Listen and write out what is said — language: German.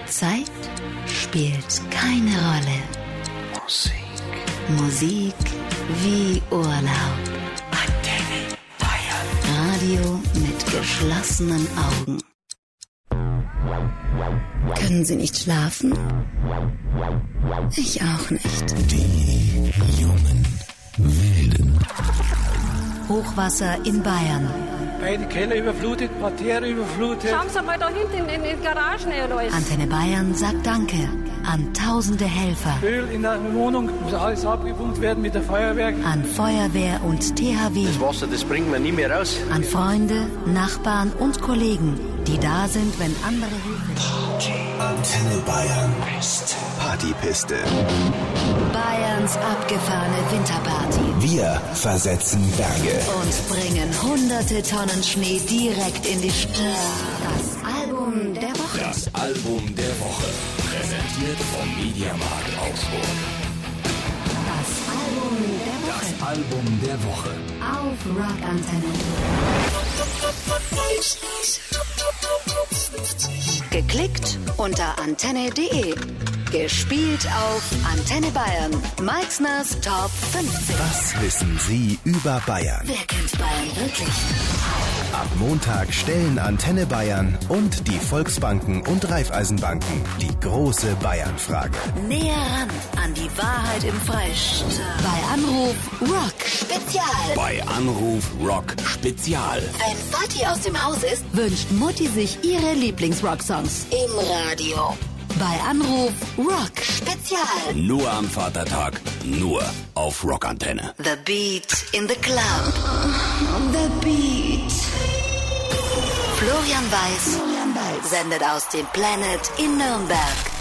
Zeit spielt keine Rolle. Musik wie Urlaub. Antenne Bayern. Radio mit geschlossenen Augen. Können Sie nicht schlafen? Ich auch nicht. Die jungen Wilden. Hochwasser in Bayern. Beide Keller überflutet, Parterre überflutet. Schauen Sie mal da hinten in den Garagen alles. Antenne Bayern sagt Danke an tausende Helfer. Öl in der Wohnung, muss alles abgepumpt werden mit der Feuerwehr. An Feuerwehr und THW. Das Wasser, das bringt man nie mehr raus. An Freunde, Nachbarn und Kollegen, die da sind, wenn andere Hilfe. Antenne Bayern. Partypiste. Bayerns abgefahrene Winterparty. Wir versetzen Berge. Und bringen hunderte Tonnen Schnee direkt in die Stadt. Das Album der Woche. Das Album der Woche. Präsentiert vom Mediamarkt Augsburg. Das Album der Woche. Das Album der Woche. Auf Rockantenne. Geklickt unter antenne.de. Gespielt auf Antenne Bayern. Meixners Top 50. Was wissen Sie über Bayern? Wer kennt Bayern wirklich? Ab Montag stellen Antenne Bayern und die Volksbanken und Raiffeisenbanken die große Bayern-Frage. Näher ran an die Wahrheit im Freistaat. Bei Anruf Rock Spezial. Bei Anruf Rock Spezial. Wenn Vati aus dem Haus ist, wünscht Mutti sich ihre Lieblings-Rock-Songs im Radio. Bei Anruf Rock Spezial. Nur am Vatertag, nur auf Rockantenne. The Beat in the Club. The Beat. Florian Weiß sendet aus dem Planet in Nürnberg.